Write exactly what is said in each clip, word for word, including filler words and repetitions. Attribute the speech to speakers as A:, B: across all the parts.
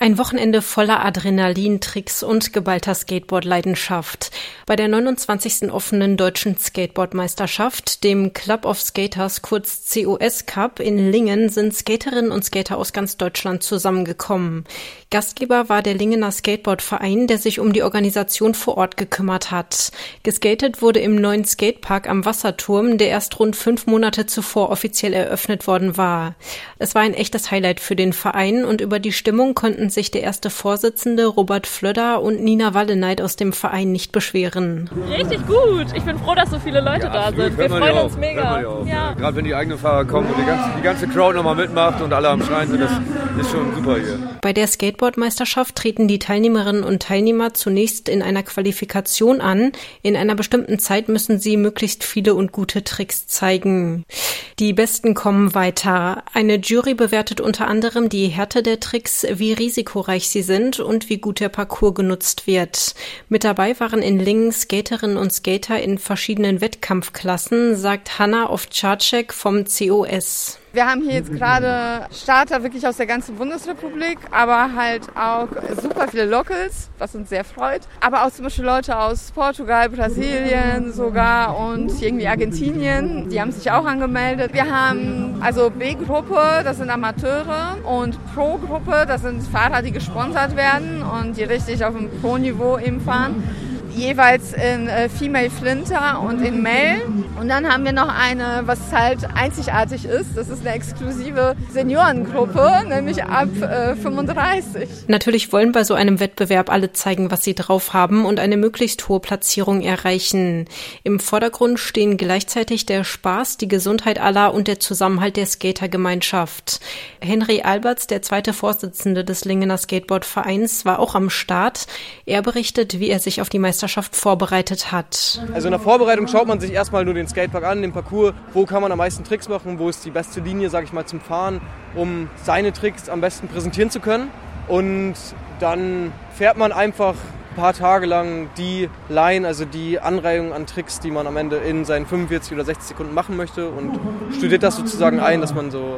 A: Ein Wochenende voller Adrenalin, Tricks und geballter Skateboard-Leidenschaft. Bei der neunundzwanzigsten offenen deutschen Skateboardmeisterschaft, dem Club of Skaters, kurz C O S Cup in Lingen, sind Skaterinnen und Skater aus ganz Deutschland zusammengekommen. Gastgeber war der Lingener Skateboardverein, der sich um die Organisation vor Ort gekümmert hat. Geskatet wurde im neuen Skatepark am Wasserturm, der erst rund fünf Monate zuvor offiziell eröffnet worden war. Es war ein echtes Highlight für den Verein und über die Stimmung konnten sich der erste Vorsitzende Robert Flöder und Nina Walleneit aus dem Verein nicht beschweren.
B: Richtig gut. Ich bin froh, dass so viele Leute ja, da sind. Wir freuen uns mega.
C: Ja. Gerade wenn die eigenen Fahrer kommen und die ganze, die ganze Crowd nochmal mitmacht und alle am Schreien sind, das ist schon super hier.
A: Bei der Skateboardmeisterschaft treten die Teilnehmerinnen und Teilnehmer zunächst in einer Qualifikation an. In einer bestimmten Zeit müssen sie möglichst viele und gute Tricks zeigen. Die Besten kommen weiter. Eine Jury bewertet unter anderem die Härte der Tricks, wie risikoreich sie sind und wie gut der Parcours genutzt wird. Mit dabei waren in Lingen Skaterinnen und Skater in verschiedenen Wettkampfklassen, sagt Hanna Ovtcharczyk vom C O S.
D: Wir haben hier jetzt gerade Starter wirklich aus der ganzen Bundesrepublik, aber halt auch super viele Locals, was uns sehr freut. Aber auch zum Beispiel Leute aus Portugal, Brasilien sogar und irgendwie Argentinien, die haben sich auch angemeldet. Wir haben also B-Gruppe, das sind Amateure, und Pro-Gruppe, das sind Fahrer, die gesponsert werden und die richtig auf dem Pro-Niveau eben fahren. Jeweils in äh, Female Flinter und in Male. Und dann haben wir noch eine, was halt einzigartig ist. Das ist eine exklusive Seniorengruppe, nämlich ab äh, fünfunddreißig.
A: Natürlich wollen bei so einem Wettbewerb alle zeigen, was sie drauf haben und eine möglichst hohe Platzierung erreichen. Im Vordergrund stehen gleichzeitig der Spaß, die Gesundheit aller und der Zusammenhalt der Skatergemeinschaft. Henry Alberts, der zweite Vorsitzende des Lingener Skateboardvereins, war auch am Start. Er berichtet, wie er sich auf die Meisterschaft vorbereitet hat.
E: Also in der Vorbereitung schaut man sich erstmal nur den Skatepark an, den Parcours, wo kann man am meisten Tricks machen, wo ist die beste Linie, sage ich mal, zum Fahren, um seine Tricks am besten präsentieren zu können. Und dann fährt man einfach ein paar Tage lang die Line, also die Anreihung an Tricks, die man am Ende in seinen fünfundvierzig oder sechzig Sekunden machen möchte, und studiert das sozusagen ein, dass man so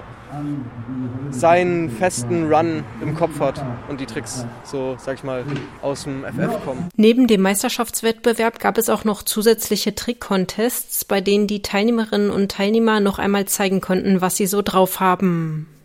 E: seinen festen Run im Kopf hat und die Tricks so, sag ich mal, aus dem F F kommen.
A: Neben dem Meisterschaftswettbewerb gab es auch noch zusätzliche Trick-Contests, bei denen die Teilnehmerinnen und Teilnehmer noch einmal zeigen konnten, was sie so drauf haben.